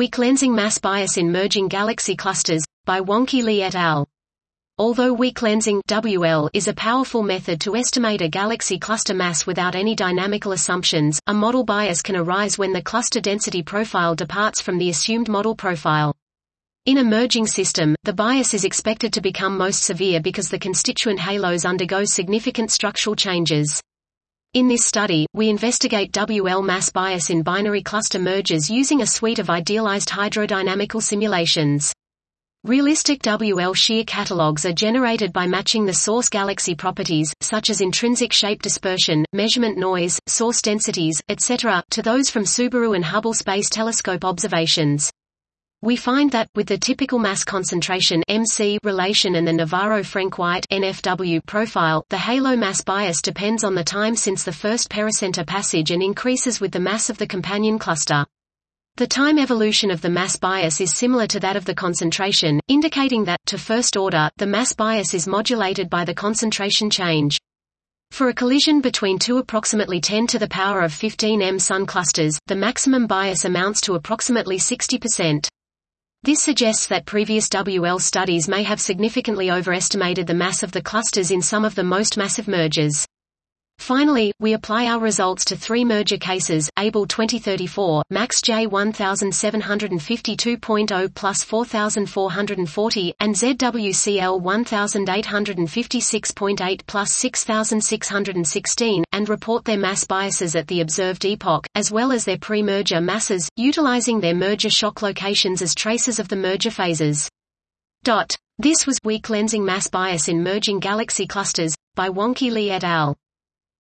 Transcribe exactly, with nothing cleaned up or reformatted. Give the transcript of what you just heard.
Weak lensing mass bias in merging galaxy clusters, by Wonkey Lee et al. Although weak lensing W L is a powerful method to estimate a galaxy cluster mass without any dynamical assumptions, a model bias can arise when the cluster density profile departs from the assumed model profile. In a merging system, the bias is expected to become most severe because the constituent halos undergo significant structural changes. In this study, we investigate W L mass bias in binary cluster mergers using a suite of idealized hydrodynamical simulations. Realistic W L shear catalogs are generated by matching the source galaxy properties, such as intrinsic shape dispersion, measurement noise, source densities, et cetera, to those from Subaru and Hubble Space Telescope observations. We find that, with the typical mass concentration M C relation and the Navarro-Frank-White N F W profile, the halo mass bias depends on the time since the first pericenter passage and increases with the mass of the companion cluster. The time evolution of the mass bias is similar to that of the concentration, indicating that, to first order, the mass bias is modulated by the concentration change. For a collision between two approximately ten to the power of fifteen M Sun clusters, the maximum bias amounts to approximately sixty percent. This suggests that previous W L studies may have significantly overestimated the mass of the clusters in some of the most massive mergers. Finally, we apply our results to three merger cases: Able twenty thirty-four, Max J seventeen fifty-two point zero plus four thousand four hundred forty, and Z W C L eighteen fifty-six point eight plus six thousand six hundred sixteen, and report their mass biases at the observed epoch, as well as their pre-merger masses, utilizing their merger shock locations as traces of the merger phases. This was Weak lensing mass bias in merging galaxy clusters, by Wonkey Lee et al.